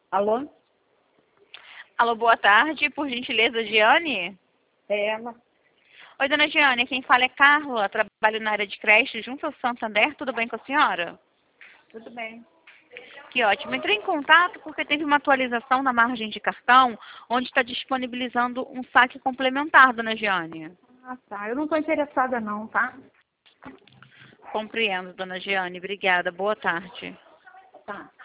Alô? Alô, boa tarde, por gentileza, Giane? É ela? Oi, dona Giane, quem fala é Carla, trabalho na área de creche junto ao Santander, tudo bem com a senhora? Tudo bem. Que ótimo, entrei em contato porque teve uma atualização na margem de cartão, onde está disponibilizando um saque complementar, dona Giane. Ah, tá. Eu não estou interessada não, tá? Compreendo, dona Giane, obrigada, boa tarde. Tá.